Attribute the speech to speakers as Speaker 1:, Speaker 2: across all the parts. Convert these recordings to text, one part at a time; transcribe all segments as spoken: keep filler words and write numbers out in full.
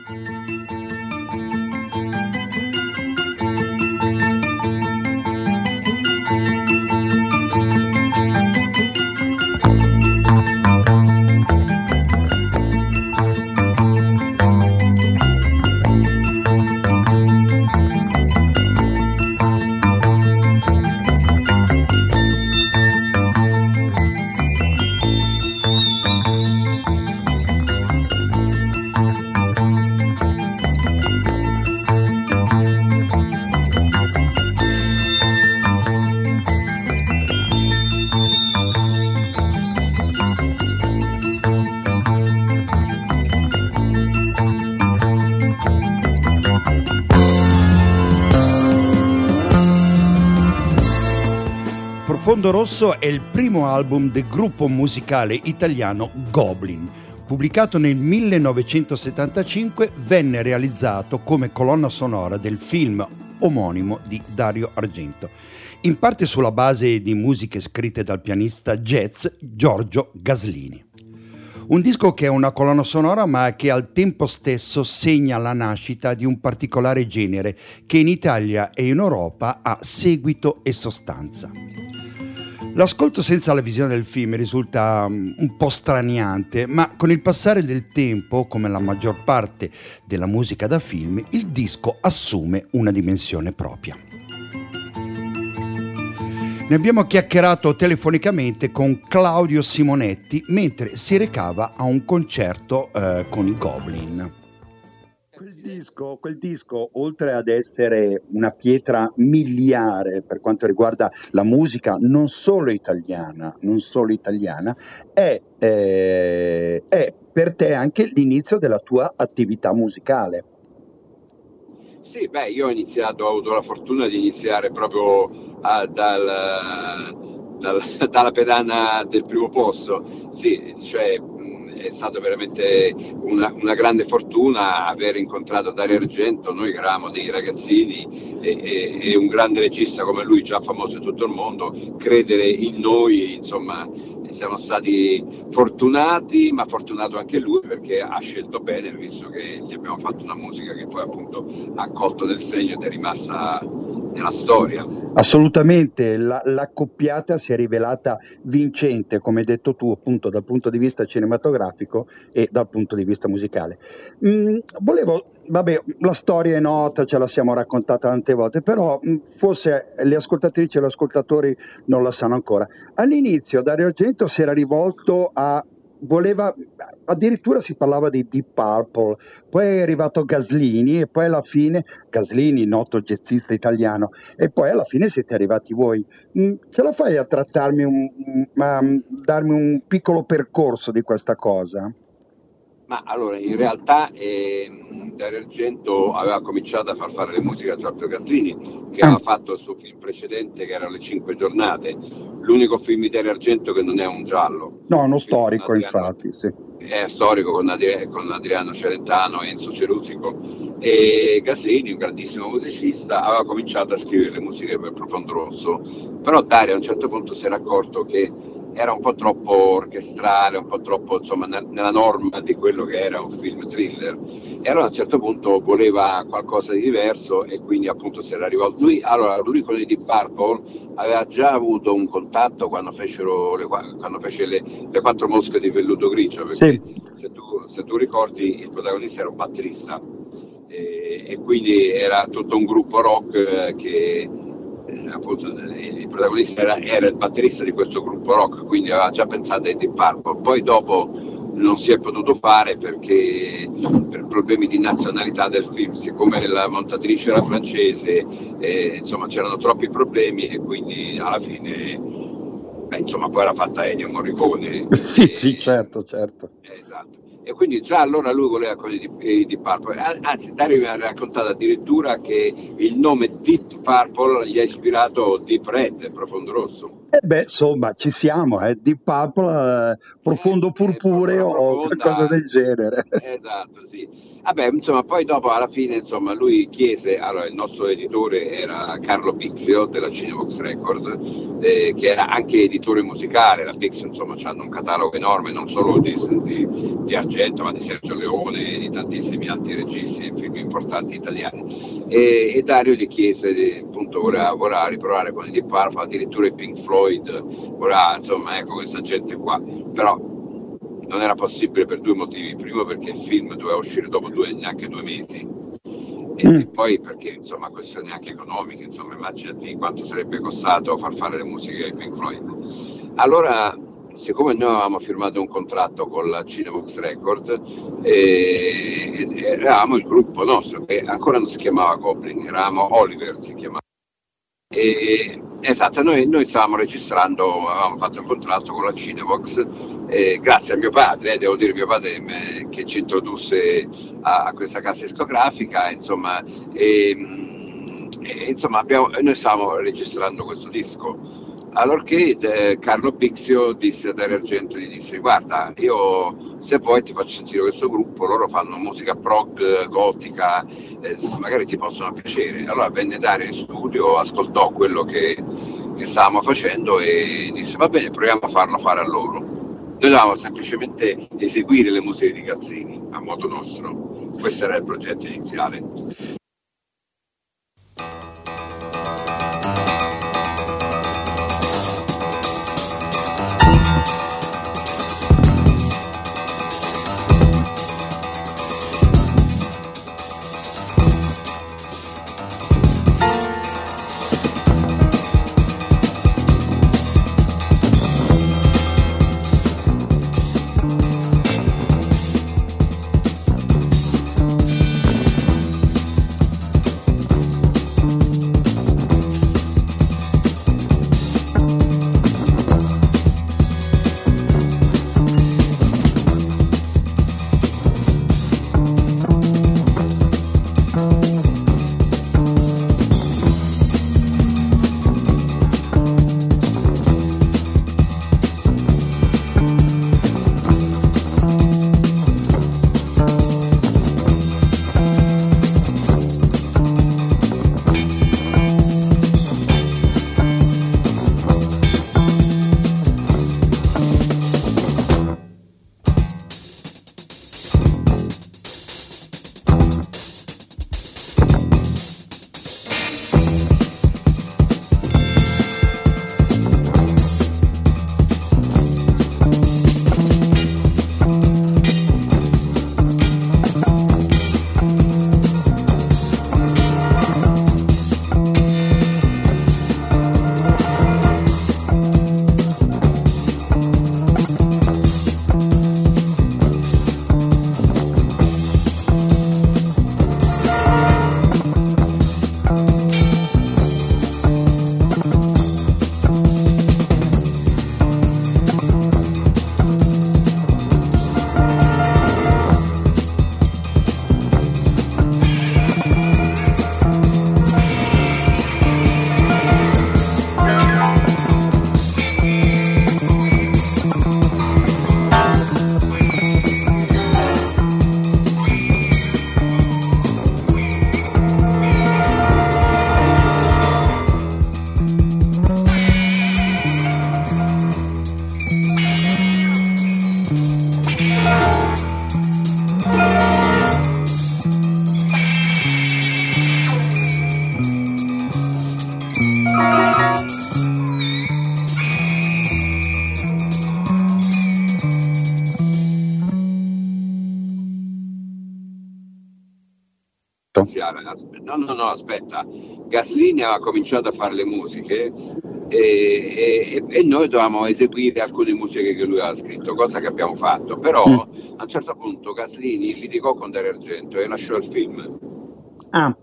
Speaker 1: Profondo Rosso è il primo album del gruppo musicale italiano Goblin. Pubblicato nel millenovecentosettantacinque, venne realizzato come colonna sonora del film omonimo di Dario Argento, in parte sulla base di musiche scritte dal pianista jazz Giorgio Gaslini. Un disco che è una colonna sonora ma che al tempo stesso segna la nascita di un particolare genere che in Italia e in Europa ha seguito e sostanza. L'ascolto senza la visione del film risulta un po' straniante, ma con il passare del tempo, come la maggior parte della musica da film, il disco assume una dimensione propria. Ne abbiamo chiacchierato telefonicamente con Claudio Simonetti mentre si recava a un concerto eh, con i Goblin.
Speaker 2: Quel disco, quel disco, oltre ad essere una pietra miliare per quanto riguarda la musica, non solo italiana, non solo italiana, è, eh, è per te anche l'inizio della tua attività musicale.
Speaker 3: Sì, beh, io ho iniziato, ho avuto la fortuna di iniziare proprio a, dal, dal, dalla pedana del primo posto. Sì, cioè è stata veramente una, una grande fortuna aver incontrato Dario Argento, noi che eravamo dei ragazzini e, e, e un grande regista come lui, già famoso in tutto il mondo, credere in noi, insomma, siamo stati fortunati, ma fortunato anche lui perché ha scelto bene, visto che gli abbiamo fatto una musica che poi appunto ha colto nel segno ed è rimasta nella storia.
Speaker 2: Assolutamente, la, l'accoppiata si è rivelata vincente, come hai detto tu, appunto dal punto di vista cinematografico e dal punto di vista musicale. Mm, volevo, vabbè, la storia è nota, ce la siamo raccontata tante volte, però mh, forse le ascoltatrici e gli ascoltatori non la sanno ancora. All'inizio Dario Argento si era rivolto a voleva, addirittura si parlava di Deep Purple, poi è arrivato Gaslini e poi alla fine, Gaslini, noto jazzista italiano, e poi alla fine siete arrivati voi. Mm, ce la fai a trattarmi, un, a darmi un piccolo percorso di questa cosa?
Speaker 3: Ma allora, in realtà eh, Dario Argento aveva cominciato a far fare le musiche a Giorgio Gaslini, che aveva fatto il suo film precedente, che era Le Cinque Giornate, l'unico film di Dario Argento che non è un giallo.
Speaker 2: No, uno storico, Adriano, infatti, sì.
Speaker 3: È storico con, Adri- con Adriano Celentano e Enzo Ceruzico. E Gaslini, un grandissimo musicista, aveva cominciato a scrivere le musiche per Profondo Rosso, però Dario a un certo punto si era accorto che era un po' troppo orchestrale, un po' troppo, insomma, nella norma di quello che era un film thriller, e allora a un certo punto voleva qualcosa di diverso e quindi appunto si era rivolto lui. Allora lui con i Deep Purple aveva già avuto un contatto quando fecero le, quando fece le, le quattro mosche di velluto grigio, perché sì. se, tu, se tu ricordi il protagonista era un batterista e, e quindi era tutto un gruppo rock eh, che Eh, appunto il protagonista era, era il batterista di questo gruppo rock, quindi aveva già pensato ai Deep Purple. Poi dopo non si è potuto fare perché per problemi di nazionalità del film, siccome la montatrice era francese, eh, insomma c'erano troppi problemi e quindi alla fine beh, insomma poi era fatta Ennio Morricone.
Speaker 2: Sì,
Speaker 3: e,
Speaker 2: sì, certo, certo.
Speaker 3: Eh, esatto. E quindi già allora lui voleva con i Deep Purple, anzi Dario mi ha raccontato addirittura che il nome Deep Purple gli ha ispirato Deep Red, Profondo Rosso.
Speaker 2: Eh beh, insomma, ci siamo, eh. Deep Purple, eh, profondo
Speaker 3: Eh, eh,
Speaker 2: purpureo o
Speaker 3: profonda,
Speaker 2: qualcosa del genere.
Speaker 3: esatto, sì. Vabbè, insomma, poi dopo alla fine, insomma, lui chiese, allora il nostro editore era Carlo Bixio della Cinevox Record, eh, che era anche editore musicale. La Bixio, insomma, hanno un catalogo enorme, non solo di, di, di Argento, ma di Sergio Leone e di tantissimi altri registi e film importanti italiani. E, e Dario gli chiese, appunto, voleva, voleva riprovare con i Deep Purple, addirittura i Pink Floyd, voleva, insomma, ecco, questa gente qua. Però non era possibile per due motivi: primo perché il film doveva uscire dopo due, neanche due mesi, e,
Speaker 2: Mm.
Speaker 3: e poi perché, insomma, questioni anche economiche, insomma, immaginati quanto sarebbe costato far fare le musiche ai Pink Floyd. Allora, siccome noi avevamo firmato un contratto con la Cinevox Record, e, e eravamo il gruppo nostro, che ancora non si chiamava Goblin, eravamo Oliver, si chiamava. E, esatto, noi, noi stavamo registrando, avevamo fatto un contratto con la Cinevox, eh, grazie a mio padre, eh, devo dire mio padre eh, che ci introdusse a, a questa casa discografica, insomma, e, e, insomma abbiamo, noi stavamo registrando questo disco. Allorché eh, Carlo Bixio disse a Dario Argento, gli disse: guarda, io se vuoi ti faccio sentire questo gruppo, loro fanno musica prog, gotica, eh, magari ti possono piacere. Allora venne Dario in studio, ascoltò quello che, che stavamo facendo e disse: va bene, proviamo a farlo fare a loro. Noi dovevamo semplicemente eseguire le musiche di Gaslini a modo nostro. Questo era il progetto iniziale. No, no, no, aspetta. Gaslini aveva cominciato a fare le musiche e, e, e noi dovevamo eseguire alcune musiche che lui aveva scritto, cosa che abbiamo fatto. Però a un certo punto Gaslini litigò con Dario Argento e lasciò il film.
Speaker 2: Ah.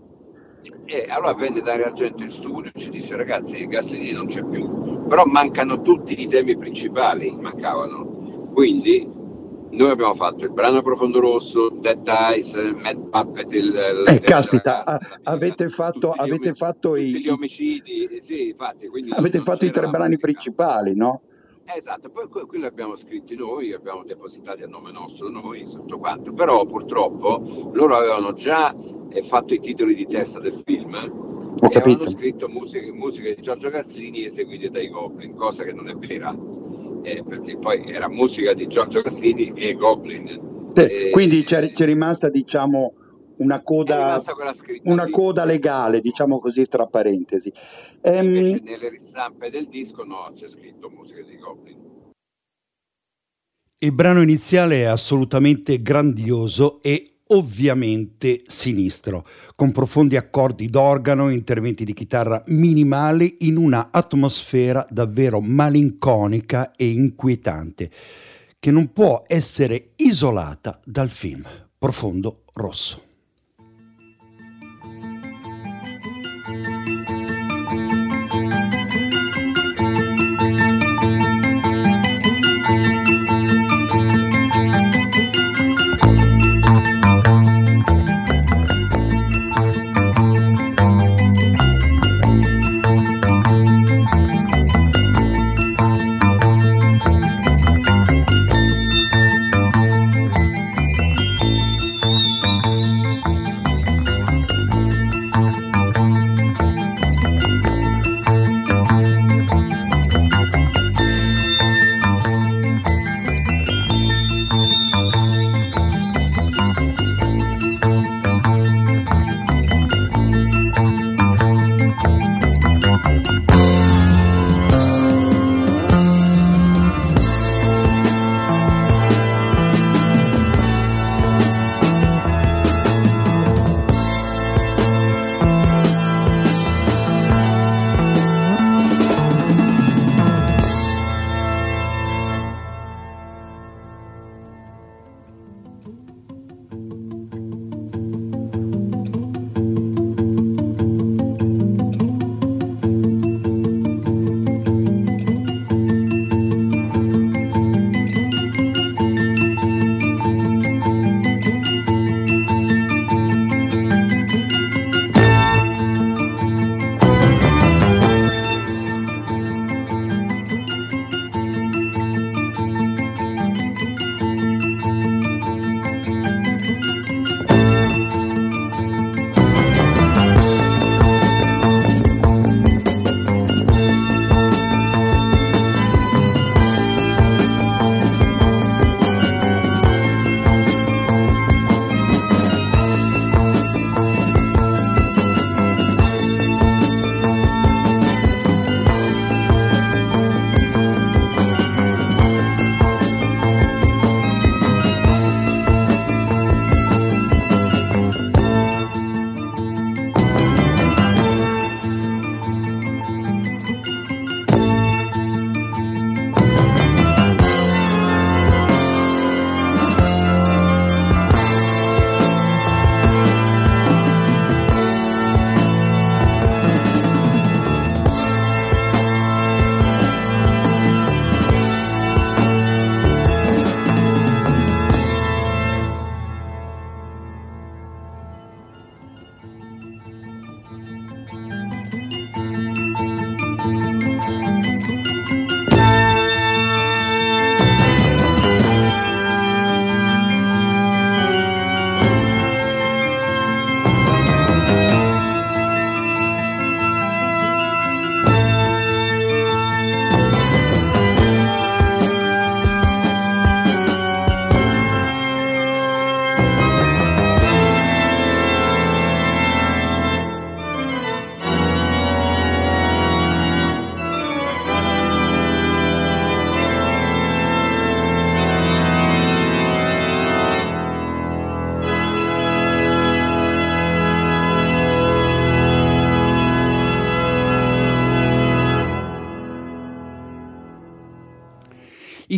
Speaker 3: E allora venne Dario Argento in studio e ci disse: ragazzi, Gaslini non c'è più, però mancano tutti i temi principali, mancavano. Quindi noi abbiamo fatto il brano Profondo Rosso, Dead Eyes, Mad Puppet, il, il
Speaker 2: Eh, caspita, a-
Speaker 3: ragazza,
Speaker 2: avete fatto,
Speaker 3: tutti gli,
Speaker 2: avete
Speaker 3: omic-
Speaker 2: fatto
Speaker 3: tutti
Speaker 2: i,
Speaker 3: gli omicidi, eh, sì, infatti, quindi non,
Speaker 2: avete
Speaker 3: non
Speaker 2: fatto i tre
Speaker 3: c'era
Speaker 2: brani
Speaker 3: musica.
Speaker 2: principali, no?
Speaker 3: Esatto, poi que- quelli abbiamo scritti noi, abbiamo depositati a nome nostro noi, tutto quanto, però purtroppo loro avevano già eh, fatto i titoli di testa del film
Speaker 2: Ho
Speaker 3: e avevano
Speaker 2: capito.
Speaker 3: scritto musiche, musiche di Giorgio Gaslini eseguite dai Goblin, cosa che non è vera, eh, perché poi era musica di Giorgio Gaslini e Goblin.
Speaker 2: Te- Quindi c'è,
Speaker 3: E
Speaker 2: c'è rimasta, diciamo, una
Speaker 3: è
Speaker 2: coda,
Speaker 3: rimasta quella scritta
Speaker 2: una
Speaker 3: lì,
Speaker 2: coda legale,
Speaker 3: purtroppo.
Speaker 2: diciamo così, tra parentesi. Ehm,
Speaker 3: Invece nelle ristampe del disco no, c'è scritto musica di Goblin.
Speaker 1: Il brano iniziale è assolutamente grandioso e ovviamente sinistro, con profondi accordi d'organo e interventi di chitarra minimali in una atmosfera davvero malinconica e inquietante, che non può essere isolata dal film Profondo Rosso.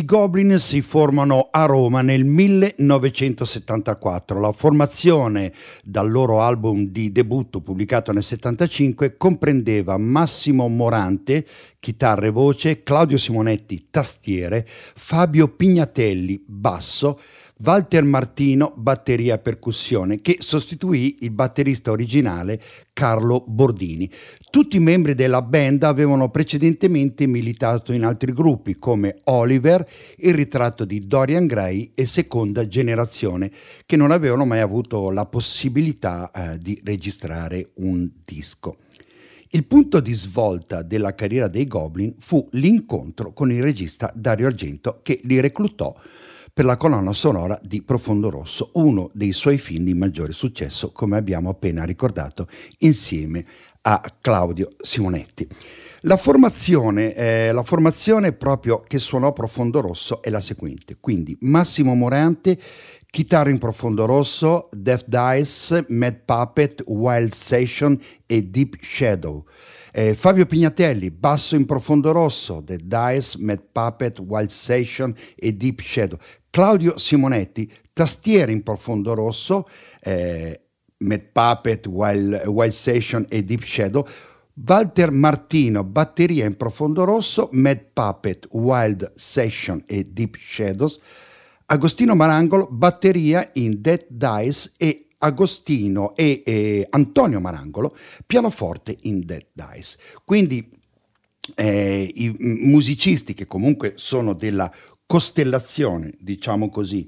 Speaker 1: I Goblin si formano a Roma nel millenovecentosettantaquattro. La formazione, dal loro album di debutto pubblicato nel settantacinque, comprendeva Massimo Morante, chitarra e voce, Claudio Simonetti, tastiere, Fabio Pignatelli, basso, Walter Martino, batteria e percussione, che sostituì il batterista originale Carlo Bordini. Tutti i membri della band avevano precedentemente militato in altri gruppi come Oliver, Il ritratto di Dorian Gray e Seconda Generazione, che non avevano mai avuto la possibilità eh, di registrare un disco. Il punto di svolta della carriera dei Goblin fu l'incontro con il regista Dario Argento, che li reclutò per la colonna sonora di Profondo Rosso, uno dei suoi film di maggiore successo, come abbiamo appena ricordato, insieme a Claudio Simonetti. La formazione, eh, la formazione proprio che suonò Profondo Rosso è la seguente, quindi Massimo Morante, chitarra in Profondo Rosso, Death Dice, Mad Puppet, Wild Session e Deep Shadow. Eh, Fabio Pignatelli, basso in Profondo Rosso, The Dice, Mad Puppet, Wild Session e Deep Shadow. Claudio Simonetti, tastiere in Profondo Rosso, eh, Mad Puppet, Wild, Wild Session e Deep Shadow. Walter Martino, batteria in Profondo Rosso, Mad Puppet, Wild Session e Deep Shadows. Agostino Marangolo, batteria in Dead Dice e Agostino e, e Antonio Marangolo, pianoforte in Dead Dice. Quindi eh, i musicisti che comunque sono della costellazione, diciamo così,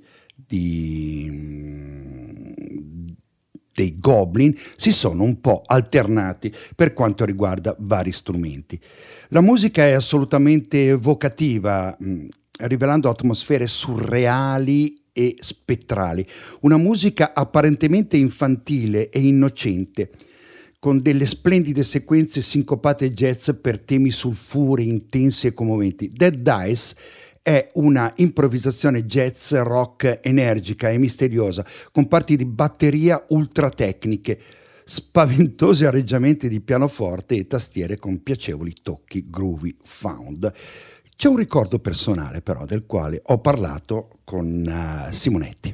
Speaker 1: di, dei Goblin, si sono un po' alternati per quanto riguarda vari strumenti. La musica è assolutamente evocativa, mh, rivelando atmosfere surreali e spettrali, una musica apparentemente infantile e innocente, con delle splendide sequenze sincopate jazz per temi sulfurei, intensi e commoventi. Dead Dice è una improvvisazione jazz rock energica e misteriosa, con parti di batteria ultra tecniche, spaventosi arrangiamenti di pianoforte e tastiere con piacevoli tocchi groovy found. C'è un ricordo personale però del quale ho parlato con uh, Simonetti.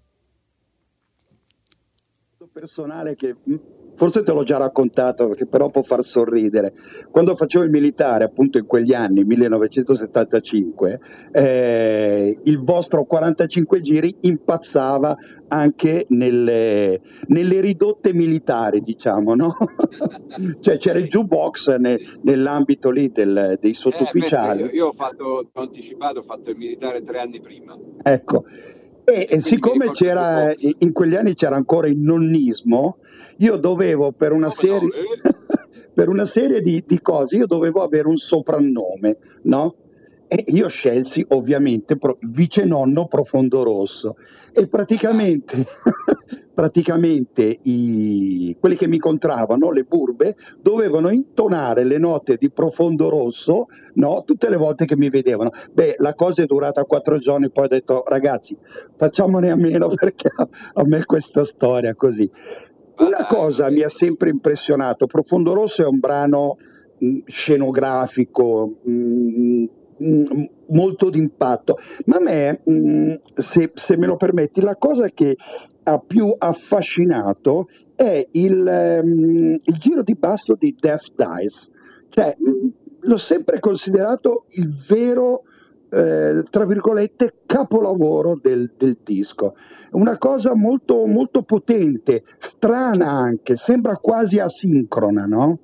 Speaker 2: Personale che forse te l'ho già raccontato, che però può far sorridere. Quando facevo il militare, appunto in quegli anni, millenovecentosettantacinque, eh, il vostro quarantacinque giri impazzava anche nelle, nelle ridotte militari, diciamo, no? Cioè c'era il jukebox ne, nell'ambito lì del, dei sottufficiali.
Speaker 3: Eh, io, io ho fatto, ho anticipato, ho fatto il militare tre anni prima.
Speaker 2: Ecco. E, e siccome c'era, in quegli anni c'era ancora il nonnismo, io dovevo per una serie, per una serie di, di cose, io dovevo avere un soprannome, no? E io scelsi ovviamente pro, vice nonno Profondo Rosso e praticamente, praticamente i, quelli che mi incontravano, le burbe, dovevano intonare le note di Profondo Rosso, no? Tutte le volte che mi vedevano. Beh, la cosa è durata quattro giorni, poi ho detto ragazzi facciamone a meno perché a, a me questa storia così. Una cosa mi ha sempre impressionato, Profondo Rosso è un brano mh, scenografico, mh, molto d'impatto, ma a me, se, se me lo permetti, la cosa che ha più affascinato è il, il giro di basso di Death Dice, cioè l'ho sempre considerato il vero eh, tra virgolette capolavoro del, del disco, una cosa molto, molto potente, strana anche, sembra quasi asincrona, no?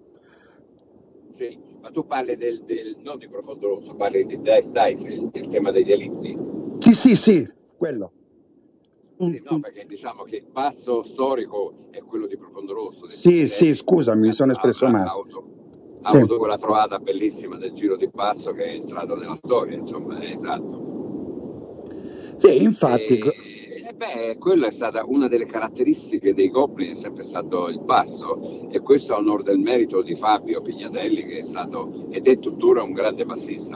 Speaker 3: Sì. Ma tu parli del, del non di Profondo Rosso, parli di Death Dice, il, il tema degli elitti.
Speaker 2: Sì, sì, sì, quello.
Speaker 3: Sì, no, perché diciamo che il basso storico è quello di Profondo Rosso.
Speaker 2: Sì, sì, scusami, mi sono espresso male.
Speaker 3: Ha avuto, ha
Speaker 2: sì.
Speaker 3: avuto quella trovata bellissima del giro di basso che è entrato nella storia, insomma, è esatto.
Speaker 2: Sì, infatti.
Speaker 3: E... Eh beh, quella è stata una delle caratteristiche dei Goblin, è sempre stato il basso, e questo a onore del merito di Fabio Pignatelli, che è stato ed è tuttora un grande bassista.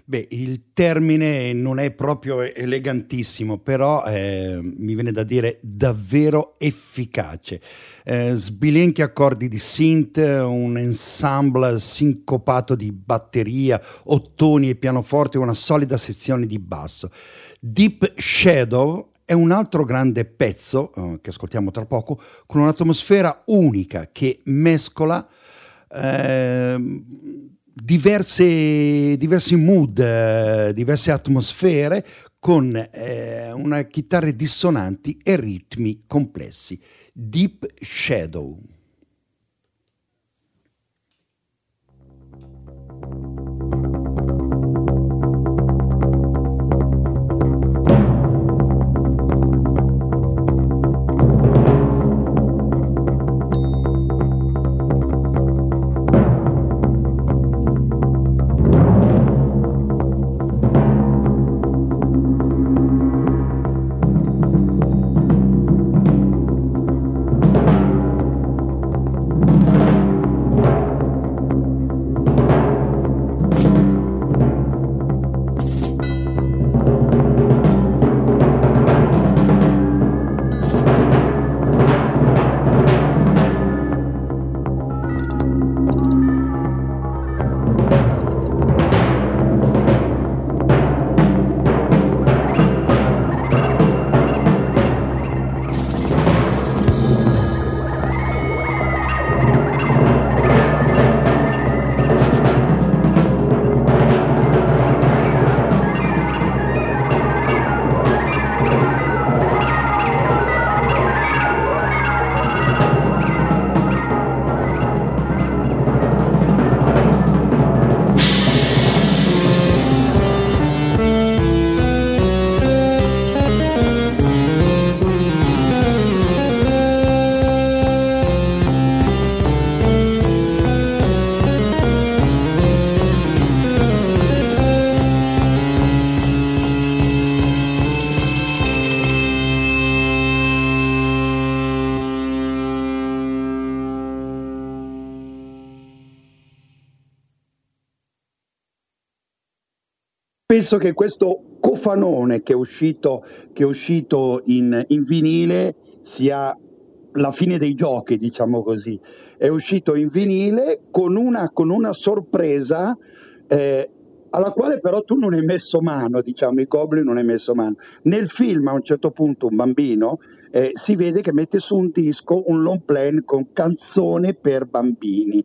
Speaker 1: Beh, il termine non è proprio elegantissimo, però eh, mi viene da dire davvero efficace. Eh, sbilenchi accordi di synth, un ensemble sincopato di batteria, ottoni e pianoforte, una solida sezione di basso. Deep Shadow è un altro grande pezzo, eh, che ascoltiamo tra poco, con un'atmosfera unica che mescola eh, diverse, diversi mood, eh, diverse atmosfere con eh, una chitarre dissonanti e ritmi complessi. Deep Shadow.
Speaker 2: Penso che questo cofanone che è uscito, che è uscito in, in vinile sia la fine dei giochi, diciamo così. È uscito in vinile con una, con una sorpresa eh, alla quale però tu non hai messo mano, diciamo, i Goblin non hai messo mano. Nel film a un certo punto un bambino eh, si vede che mette su un disco, un long play con canzone per bambini,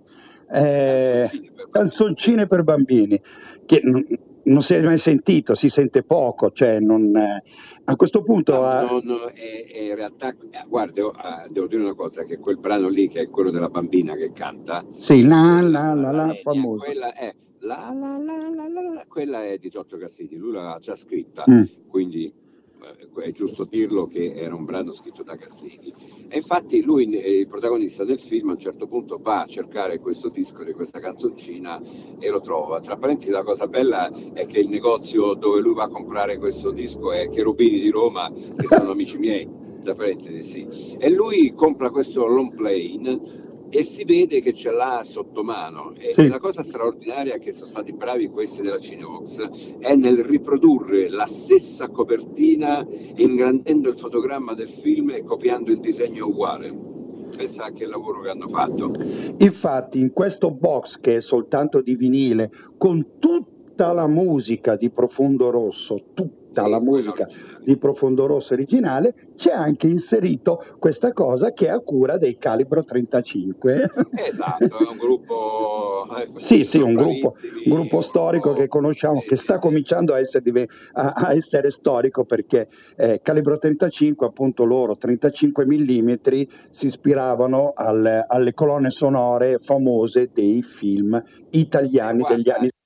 Speaker 2: eh, canzoncine per bambini, che non si è mai sentito, si sente poco, cioè non, eh, a questo punto...
Speaker 3: No, no, no, è, è in realtà, guarda, devo, uh, devo dire una cosa, che quel brano lì, che è quello della bambina che canta...
Speaker 2: Sì, la la la la, la famosa.
Speaker 3: Quella è, la, la, la, la, la, la, quella è di Giorgio Cassini, lui l'ha già scritta,
Speaker 2: Mm.
Speaker 3: quindi eh, è giusto dirlo che era un brano scritto da Cassini. E infatti lui, eh, il protagonista del film, a un certo punto va a cercare questo disco di questa canzoncina e lo trova. Tra parentesi, la cosa bella è che il negozio dove lui va a comprare questo disco è Cherubini di Roma, che sono amici miei, tra parentesi, sì. E lui compra questo long plane e si vede che ce l'ha sotto mano. E
Speaker 2: Sì.
Speaker 3: la cosa straordinaria che sono stati bravi questi della Cinevox è nel riprodurre la stessa copertina, ingrandendo il fotogramma del film e copiando il disegno uguale. Pensa anche al lavoro che hanno fatto.
Speaker 2: Infatti in questo box, che è soltanto di vinile, con tutta la musica di Profondo Rosso, tutta
Speaker 3: Sì,
Speaker 2: la
Speaker 3: quella
Speaker 2: musica
Speaker 3: originale.
Speaker 2: di Profondo Rosso originale, c'è anche inserito questa cosa che è a cura dei Calibro trentacinque.
Speaker 3: Esatto, è un gruppo, eh,
Speaker 2: Sì, sì,
Speaker 3: sono
Speaker 2: un gruppo,
Speaker 3: bravissimi,
Speaker 2: un gruppo storico che conosciamo,
Speaker 3: sì,
Speaker 2: che
Speaker 3: sì,
Speaker 2: sta
Speaker 3: sì.
Speaker 2: cominciando a essere, dive- a, a essere storico, perché eh, Calibro trentacinque, appunto loro trentacinque millimetri, si ispiravano al- alle colonne sonore famose dei film
Speaker 3: Eh,
Speaker 2: italiani degli
Speaker 3: guarda,
Speaker 2: anni.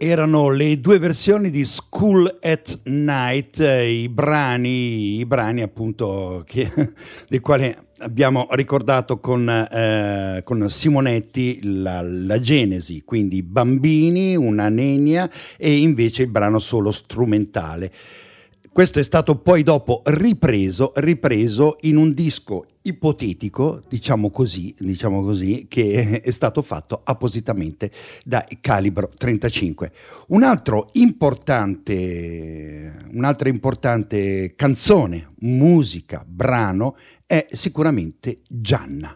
Speaker 1: Erano le due versioni di School at Night, i brani, i brani appunto che, dei quali abbiamo ricordato con, eh, con Simonetti la, la genesi, quindi bambini, una nenia e invece il brano solo strumentale. Questo è stato poi dopo ripreso, ripreso in un disco ipotetico, diciamo così, diciamo così, che è stato fatto appositamente da Calibro trentacinque. Un altro importante, un'altra importante canzone, musica, brano è sicuramente Gianna.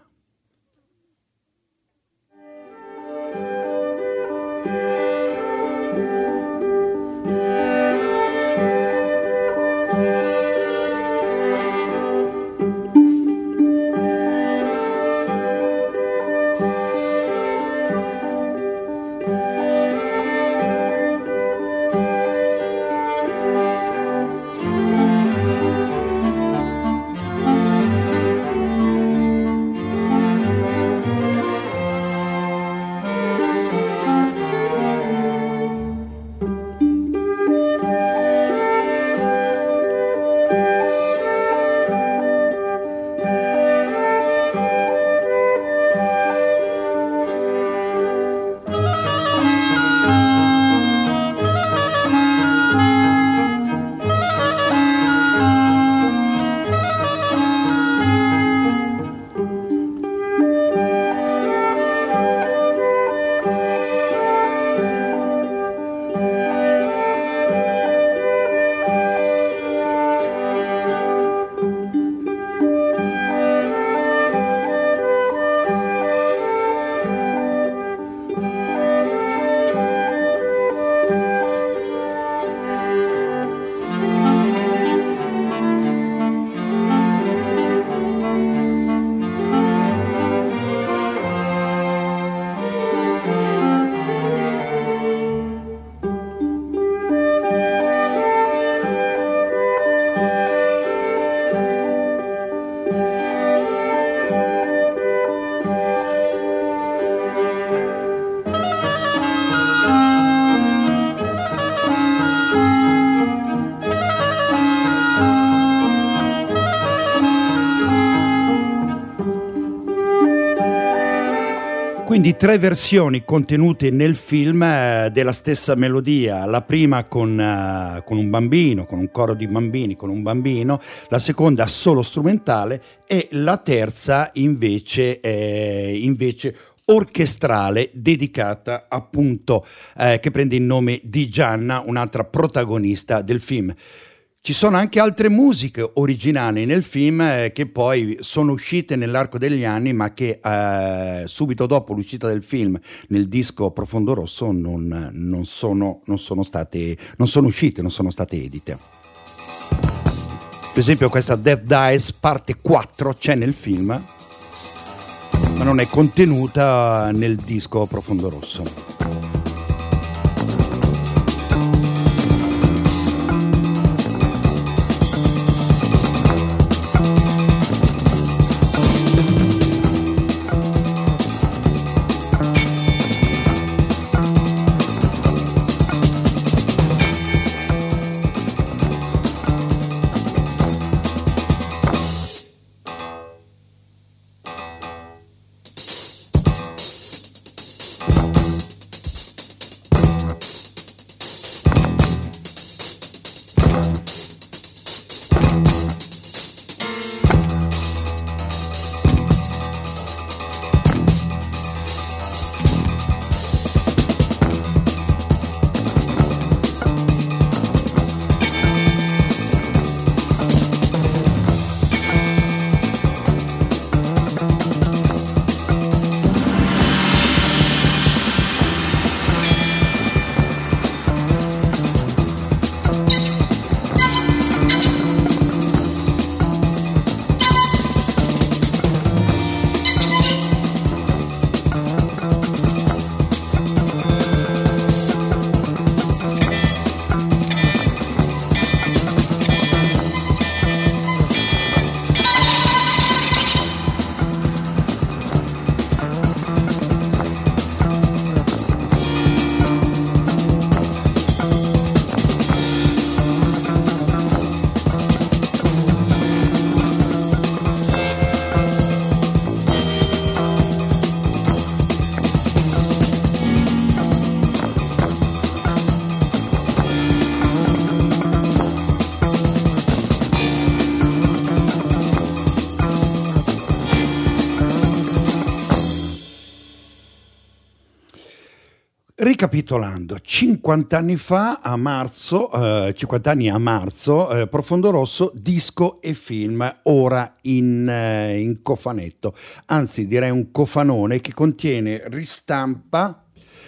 Speaker 1: Quindi tre versioni contenute nel film eh, della stessa melodia, la prima con, uh, con un bambino, con un coro di bambini, con un bambino, la seconda solo strumentale e la terza invece, eh, invece orchestrale, dedicata appunto, eh, che prende il nome di Gianna, un'altra protagonista del film. Ci sono anche altre musiche originali nel film eh, che poi sono uscite nell'arco degli anni, ma che eh, subito dopo l'uscita del film nel disco Profondo Rosso non, non, sono, non sono state non sono uscite, non sono state edite. Per esempio questa Death Dies parte quattro c'è nel film, ma non è contenuta nel disco Profondo Rosso. Ricapitolando, cinquanta anni fa, a marzo, eh, cinquanta anni a marzo, eh, Profondo Rosso, disco e film, ora in, eh, in cofanetto, anzi direi un cofanone che contiene ristampa,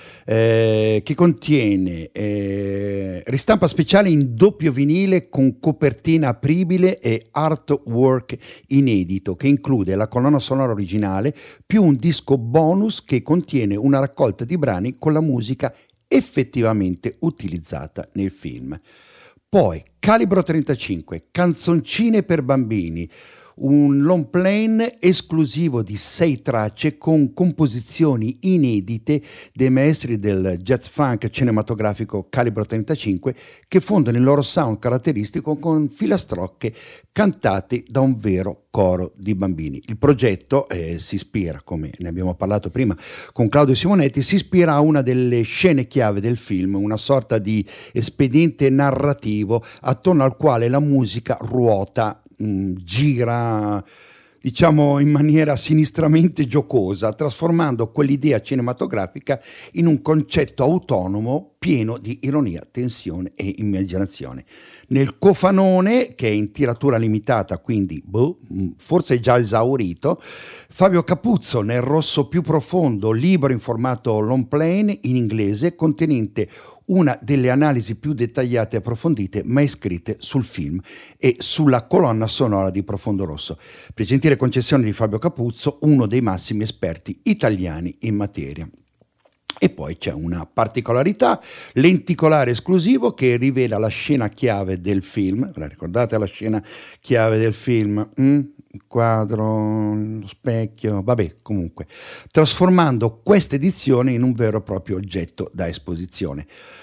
Speaker 1: eh, che contiene eh, ristampa speciale in doppio vinile con copertina apribile e artwork inedito, che include la colonna sonora originale più un disco bonus che contiene una raccolta di brani con la musica effettivamente utilizzata nel film. Poi Calibro trentacinque, canzoncine per bambini, un long plane esclusivo di sei tracce con composizioni inedite dei maestri del jazz funk cinematografico Calibro trentacinque, che fondano il loro sound caratteristico con filastrocche cantate da un vero coro di bambini. Il progetto eh, si ispira, come ne abbiamo parlato prima con Claudio Simonetti, si ispira a una delle scene chiave del film, una sorta di espediente narrativo attorno al quale la musica ruota, mh, gira, diciamo in maniera sinistramente giocosa, trasformando quell'idea cinematografica in un concetto autonomo pieno di ironia, tensione e immaginazione. Nel cofanone, che è in tiratura limitata, quindi boh, forse è già esaurito, Fabio Capuzzo nel rosso più profondo, libro in formato long plane in inglese, contenente una delle analisi più dettagliate e approfondite mai scritte sul film e sulla colonna sonora di Profondo Rosso. Per gentile concessione di Fabio Capuzzo, uno dei massimi esperti italiani in materia. E poi c'è una particolarità, lenticolare esclusivo che rivela la scena chiave del film. La ricordate la scena chiave del film? Mm? Il quadro, lo specchio, vabbè, comunque, trasformando questa edizione in un vero e proprio oggetto da esposizione.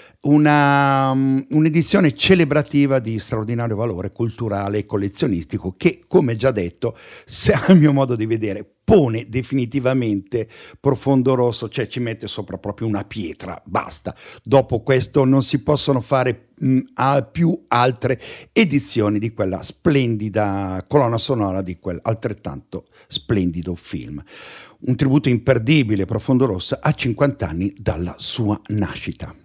Speaker 1: Una, un'edizione celebrativa di straordinario valore culturale e collezionistico che, come già detto, se a mio modo di vedere, pone definitivamente Profondo Rosso, cioè ci mette sopra proprio una pietra, basta. Dopo questo non si possono fare mh, a più altre edizioni di quella splendida colonna sonora, di quel altrettanto splendido film. Un tributo imperdibile Profondo Rosso a cinquanta anni dalla sua nascita.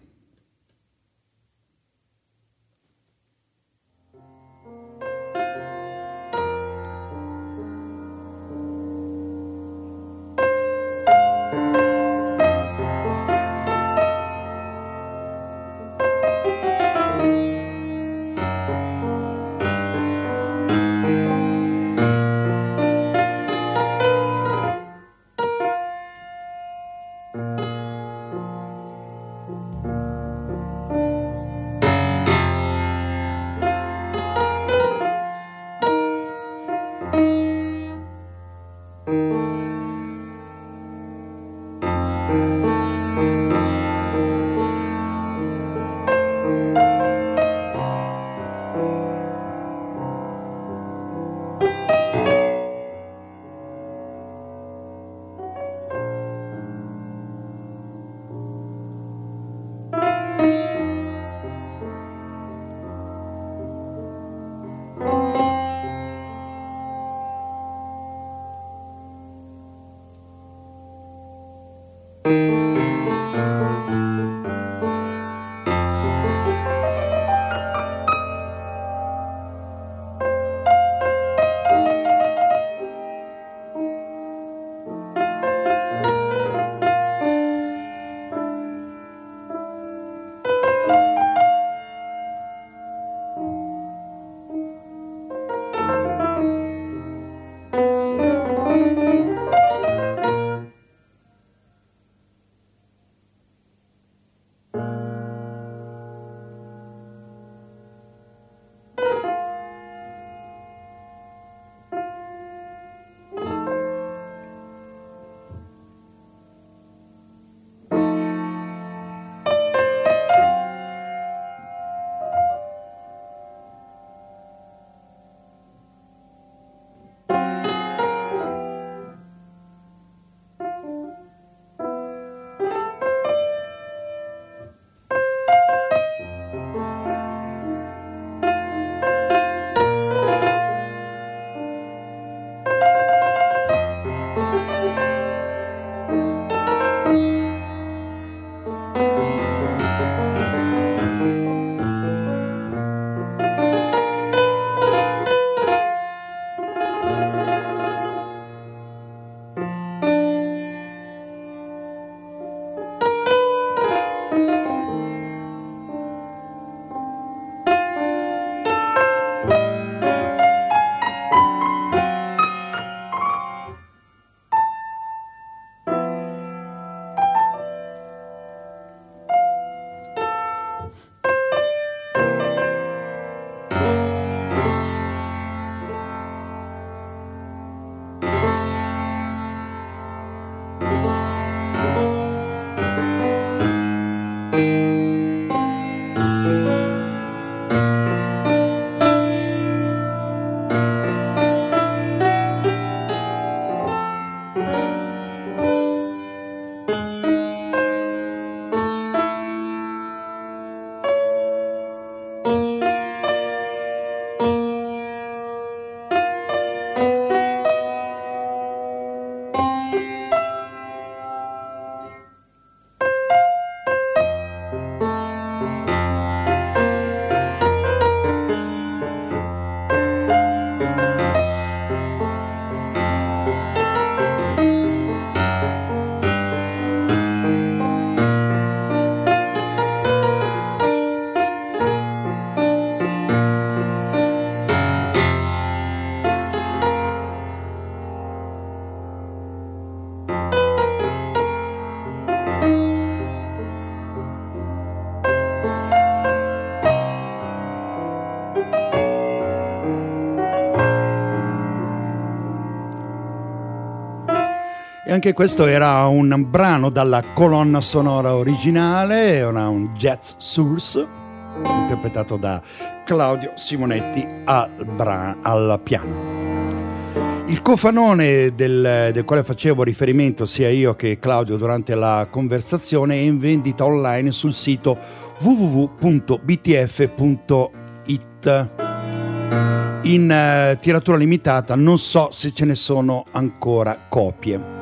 Speaker 1: E anche questo era un brano dalla colonna sonora originale, era un jazz source interpretato da Claudio Simonetti al, bra- al piano. Il cofanone del, del quale facevo riferimento sia io che Claudio durante la conversazione è in vendita online sul sito w w w punto b t f punto i t in uh, tiratura limitata, non so se ce ne sono ancora copie.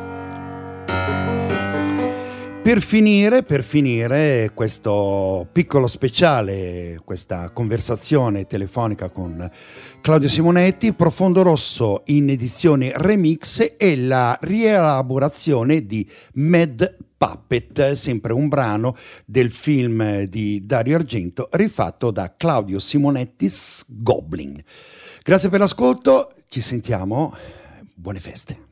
Speaker 1: Per finire, per finire questo piccolo speciale, questa conversazione telefonica con Claudio Simonetti, Profondo Rosso in edizione remix e la rielaborazione di Mad Puppet, sempre un brano del film di Dario Argento rifatto da Claudio Simonetti's Goblin. Grazie per l'ascolto, ci sentiamo, buone feste.